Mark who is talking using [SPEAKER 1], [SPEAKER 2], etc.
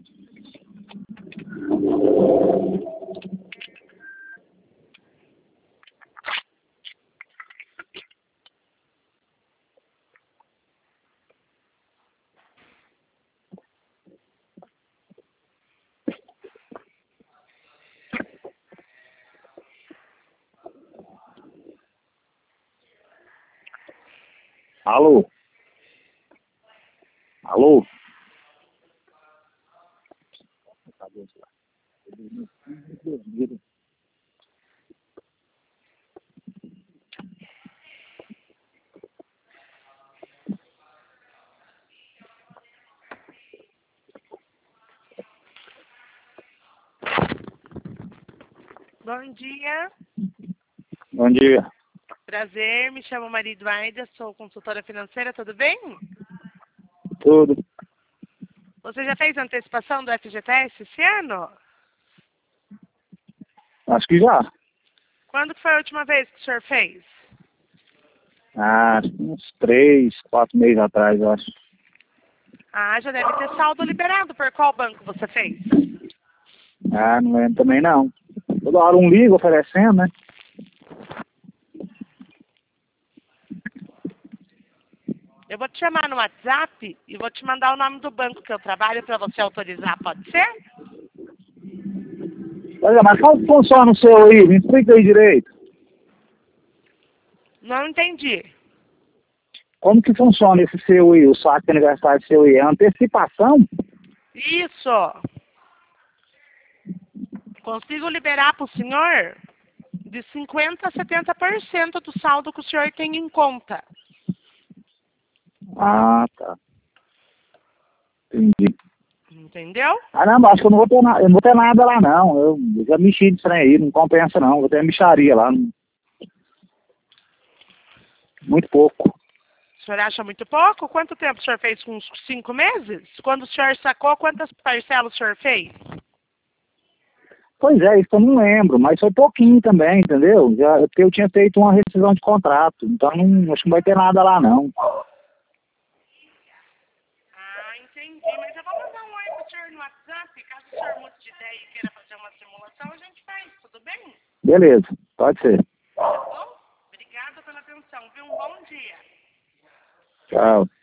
[SPEAKER 1] Alô? Alô?
[SPEAKER 2] Bom dia.
[SPEAKER 1] Bom dia.
[SPEAKER 2] Prazer, me chamo Maria Eduarda, sou consultora financeira, tudo bem?
[SPEAKER 1] Tudo.
[SPEAKER 2] Você já fez antecipação do FGTS esse ano?
[SPEAKER 1] Acho que já.
[SPEAKER 2] Quando que foi a última vez que o senhor fez?
[SPEAKER 1] Uns 3, 4 meses atrás, eu acho.
[SPEAKER 2] Ah, já deve ter saldo liberado. Por qual banco você fez?
[SPEAKER 1] Não lembro também não. Toda hora um liga oferecendo, né?
[SPEAKER 2] Eu vou te chamar no WhatsApp e vou te mandar o nome do banco que eu trabalho para você autorizar, pode ser?
[SPEAKER 1] Olha, mas como que funciona o seu aí? Me explica aí direito.
[SPEAKER 2] Não entendi.
[SPEAKER 1] Como que funciona esse seu aí, o saque aniversário seu aí? É antecipação?
[SPEAKER 2] Isso. Consigo liberar para o senhor de 50% a 70% do saldo que o senhor tem em conta.
[SPEAKER 1] Tá. Entendi.
[SPEAKER 2] Entendeu?
[SPEAKER 1] Não, acho que eu não vou ter nada, eu não vou ter nada lá não. Eu já mexi disso aí, não compensa não. Vou ter mixaria lá. Muito pouco.
[SPEAKER 2] O senhor acha muito pouco? Quanto tempo o senhor fez? Com uns 5 meses? Quando o senhor sacou, quantas parcelas o senhor fez?
[SPEAKER 1] Pois é, isso eu não lembro, mas foi pouquinho também, entendeu? Porque eu tinha feito uma rescisão de contrato, então acho que não vai ter nada lá não.
[SPEAKER 2] Ah, entendi. Mas eu vou mandar um oi pro senhor no WhatsApp. Caso o senhor mude de ideia e queira fazer uma simulação, a gente faz, tudo bem?
[SPEAKER 1] Beleza, pode ser.
[SPEAKER 2] Tá bom? Obrigada pela atenção, viu? Um bom dia.
[SPEAKER 1] Tchau.